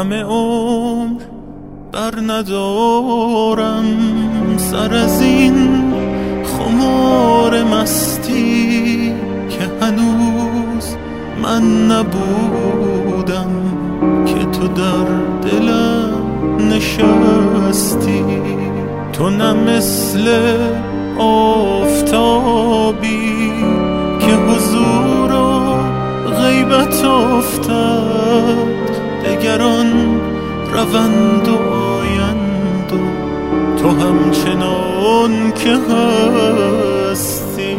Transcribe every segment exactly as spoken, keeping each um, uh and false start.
همه عمر بر ندارم سر از این خمار مستی که هنوز من نبودم که تو در دلم نشستی. تو نه مثل آفتابی که حضور و غیبت افتد، دگران روند و آیند و تو همچنان که هستی.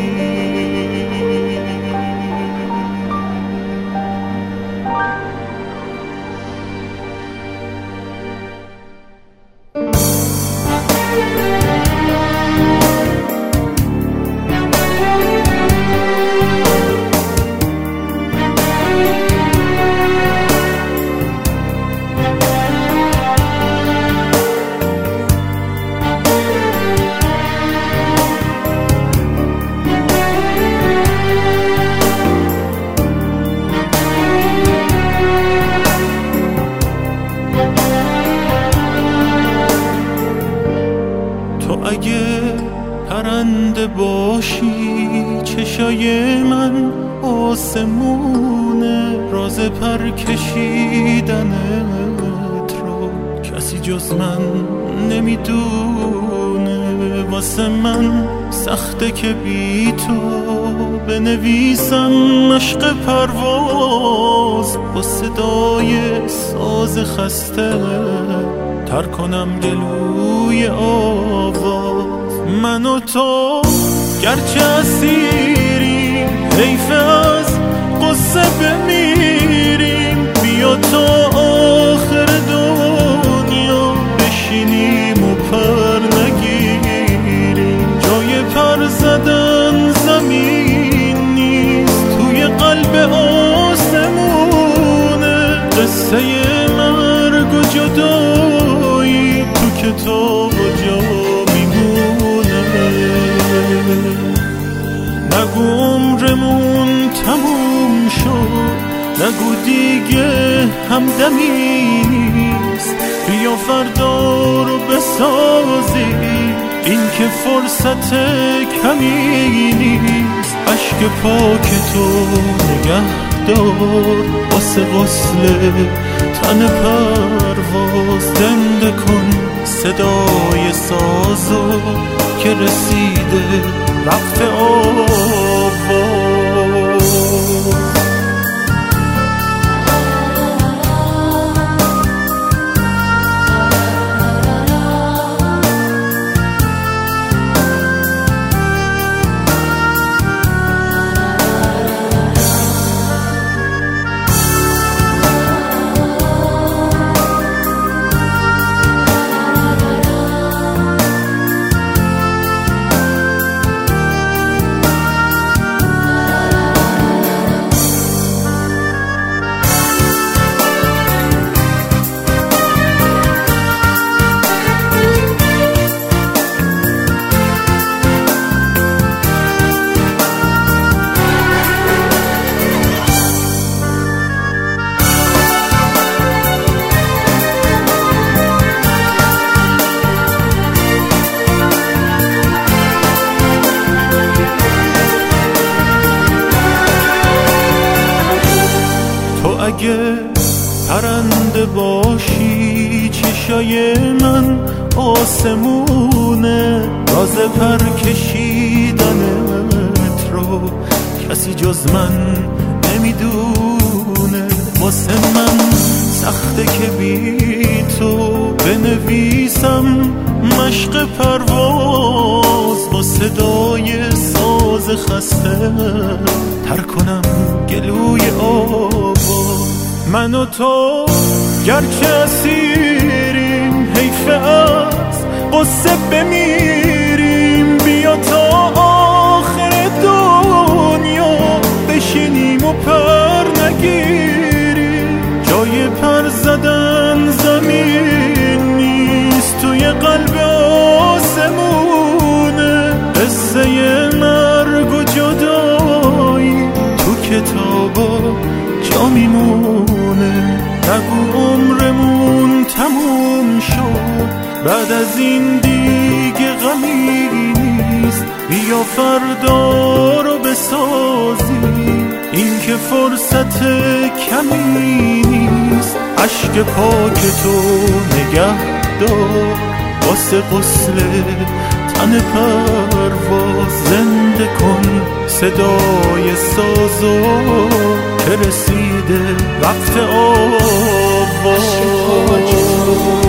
اگه پرنده باشی چشای من آسمونه، راز پر کشیدنت رو کسی جز من نمیدونه. واسه من سخته که بی تو بنویسم مشق پرواز، با صدای ساز خسته تر کنم گلوی آواز. من و تو گرچه اسیریم حیف از قصه بمیریم، بیا تا آخر دنیا بشینیم و پر نگیریم. جای پر زدن زمین نیست، توی قلب آسمونه. قصه مرگ و جدایی تو کتاب و جا میمونه. نگو عمرمون تموم شد، نگو دیگه همدمی نیست. بیا فردا رو بسازیم، این که فرصت کمی نیست. عشق پاک تو نگه دار واسه وصل تن پرواز. زنده کن صدای سازو که رسیده وقت آواز. اگه پرنده باشی چشای من آسمونه، راز پر کشیدنت رو کسی جز من نمیدونه. واسه من سخته که بی تو بنویسم مشق پرواز، با صدای ساز خسته تر کنم گلوی آواز. من و تو گرچه اسیریم حیف از قصه بمیریم، بیا تا آخر دنیا بشینیم و پر نگیریم. جای پر زدن زمین نیست، توی قلب آسمونه. قصه مرگ و جدایی تو کتابا جا میمونه. نگو عمر نشد. بعد از این دیگه غمی نیست، بیا فردا رو بسازیم. این که فرصت کمی نیست، عشق پاک تو نگه دار واسه غسل تن پرواز. زنده کن صدای سازو که رسیده وقت آواز.